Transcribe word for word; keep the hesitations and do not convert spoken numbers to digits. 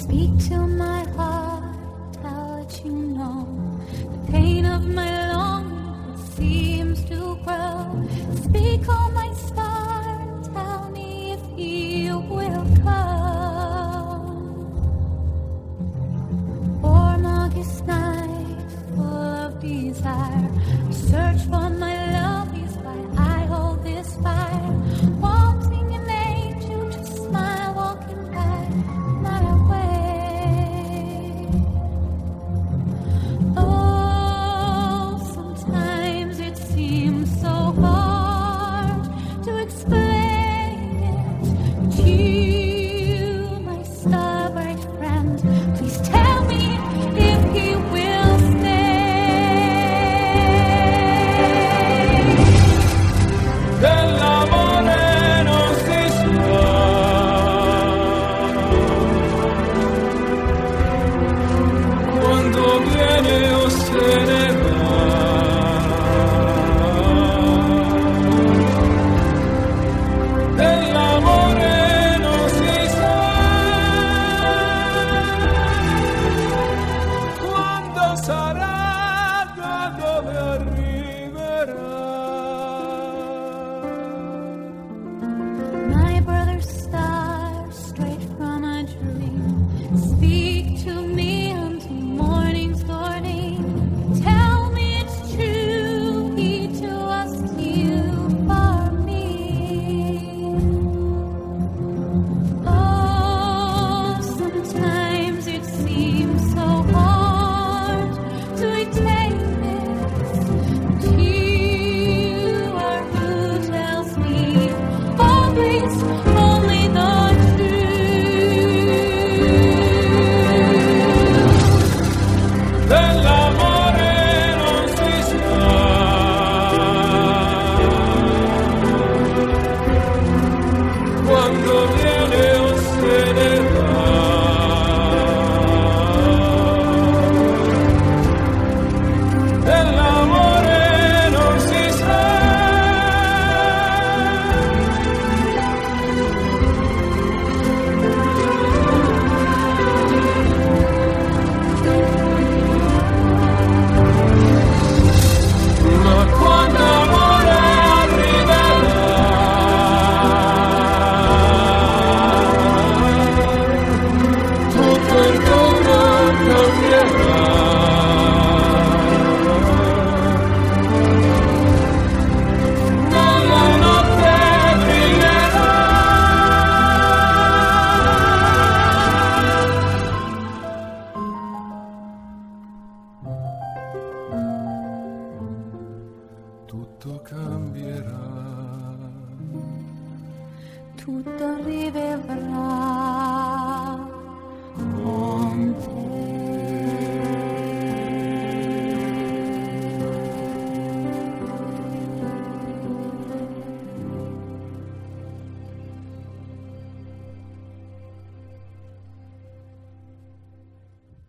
Speak to my heart, I'll let you know the pain of my longing seems to grow. Speak, oh my star, tell me if you will come. Warm August night, full of desire, I search for my love, is why I hold this fire. Wanting an angel to smile, walking by my way. Oh, sometimes it seems so hard to explain it, but you, my star-bright friend, please tell me if he will stay. Dell'amore non si sa quando viene o se ne va. Dell'amore non si sa quando sarà, da dove arriverà. My brother's star, straight from a dream, speak to me until morning's dawning. Tell me it's true, he to us, you for me. Oh, sometimes it seems so hard to attain this, but you are who tells me always only the truth. Dell'amore non si sa quando viene o se ne va. Dell'amore non si sa ma quando amore arriverà, tutto intorno cambierà. Nella notte brillerà. Tutto cambierà. Tutto arriverà.